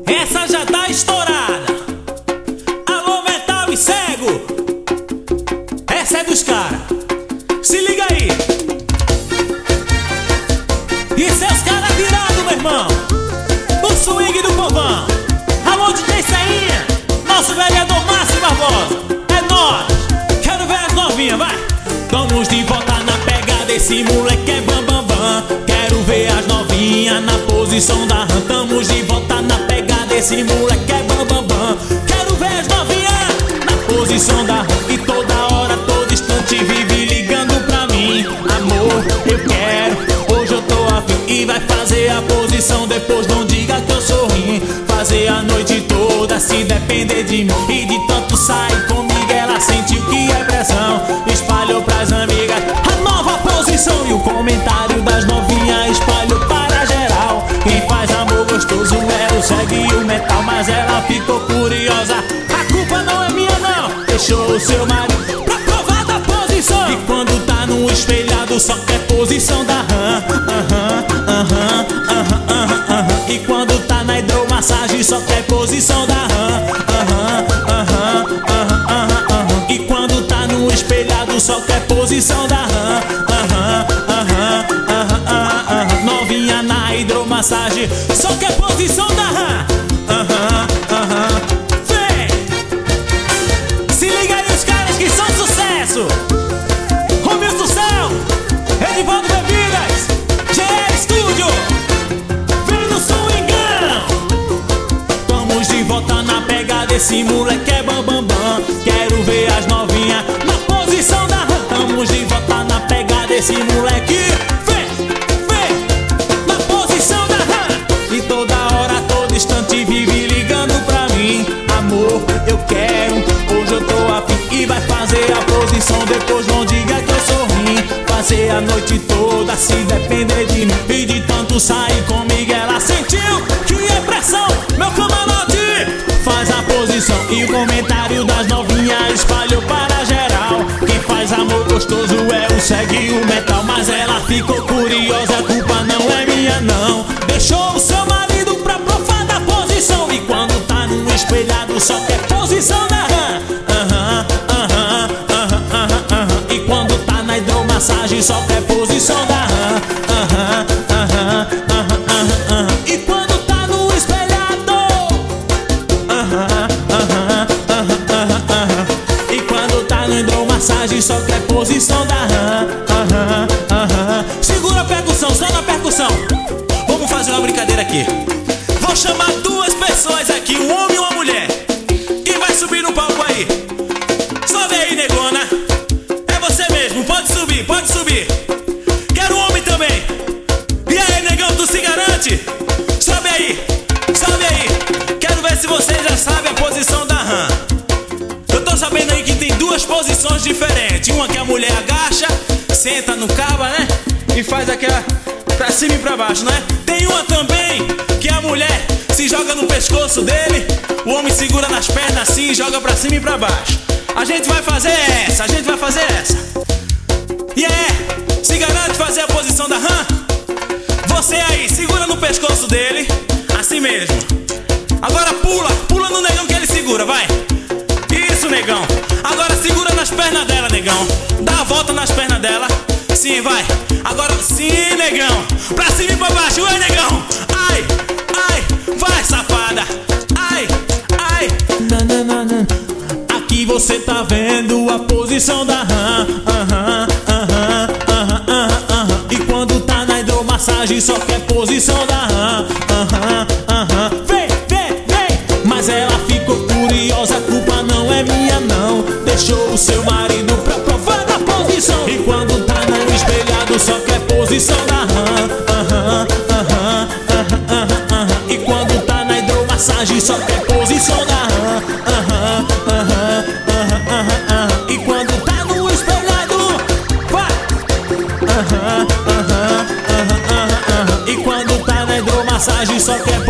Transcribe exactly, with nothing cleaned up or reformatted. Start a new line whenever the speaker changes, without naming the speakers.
Essa já tá estourada. Alô, metal e cego, essa é dos caras. Se liga aí. E seus caras virados, meu irmão, o swing do povão. Alô, D J Ceinha, nosso vereador Márcio Barbosa. É nóis, quero ver as novinhas, vai. Vamos de volta na pegada, esse moleque é bam bam bam. Quero ver as novinhas na posição da rã. Tamo de volta na pegada, esse moleque é bam bam bam. Quero ver as novinhas na posição da rã. E toda hora, todo instante vive ligando pra mim. Amor, eu quero, hoje eu tô afim. E vai fazer a posição, depois não diga que eu sou ruim. Fazer a noite toda, se depender de mim. E de tanto sair comigo, ela sentiu que é pressão. Espalhou pras amigas a nova posição. E o comentário das novinhas espalhou para geral. Quem faz amor gostoso é o segue e o metal. Mas ela ficou curiosa, a culpa não é minha não. Deixou o seu marido pra provar da posição. E quando tá no espelhado só quer posição da rã. Aham, aham, aham, aham, aham. E quando tá na hidromassagem só quer posição da rã. Aham, aham, aham, aham, aham. E quando tá no espelhado só quer posição da rã. Aham, aham, aham, aham, aham. Novinha na hidromassagem só quer posição da rã. Aham, aham. Vem! Se liga aí os caras que são sucesso. Romilson do Céu, Edivaldo Bebidas, G R Studio. Vem no swingão. Vamos de volta na pegada, esse moleque é bam bam bam. Quero ver as novinhas na posição da rã. Vamos de volta na pegada, esse moleque. Vem, vem, na posição da rã. E toda hora, todo instante vive ligando pra mim. Amor, eu quero, hoje eu tô afim. E vai fazer a posição, depois não diga que eu sou ruim. Fazer a noite toda, se depender de mim. E de tanto sair comigo, ela sentiu que é pressão. Meu camarote faz a posição. E o comentário das novinhas espalhou para geral. Quem faz amor gostoso é o segue e o metal. Mas ela ficou curiosa, a culpa não é minha não. Deixou o seu marido pra provar da posição. E quando tá no espelhado só quer posição da rã. Aham, aham, aham, aham, aham. E quando tá na hidromassagem só quer posição da rã. Aham, aham, aham, aham, aham. E quando tá no espelhado, aham, aham, aham, aham, aham. E quando tá no hidromassagem só quer posição da rã. Aham, aham. Segura a percussão, só na percussão. Vamos fazer uma brincadeira aqui. Vou chamar duas pessoas aqui, um homem e uma mulher. Quem vai subir no palco aí? Sobe aí, negona. É você mesmo, pode subir, pode subir. Quero um homem também. E aí, negão, tu se garante? Sobe aí, sobe aí. Quero ver se você já sabe a posição da rã. Eu tô sabendo aí que tem duas posições diferentes. Uma que a mulher agacha, senta no cabo, né? E faz aquela pra cima e pra baixo, né? Tem uma também que a mulher se joga no pescoço dele, o homem segura nas pernas assim e joga pra cima e pra baixo. A gente vai fazer essa, a gente vai fazer essa. E yeah, é, se garante fazer a posição da rã? Você aí, segura no pescoço dele, assim mesmo. Agora pula, pula no negão que ele segura, vai. Isso, negão. Agora segura nas pernas dela, negão. Dá a volta nas pernas dela. Sim, vai. Agora sim, negão. Pra cima e pra baixo, ué, negão. Ai, ai, vai, safada. Ai, ai. Aqui você tá vendo a posição da rã. Aham, aham, aham, aham, aham. E quando tá na hidromassagem só quer posição da rã. Aham, aham. Vem, vem, vem. Mas ela ficou curiosa, a culpa não é minha não. Deixou o seu marido pra provar da posição. E quando tá no espelhado só quer posição da rã. Aham, aham, aham, aham, aham. E quando tá na hidromassagem só quer posição da rã. Aham, aham, aham, aham, aham. E quando tá no espelhado, vai. Aham, aham, aham, aham, aham. E quando tá na hidromassagem só quer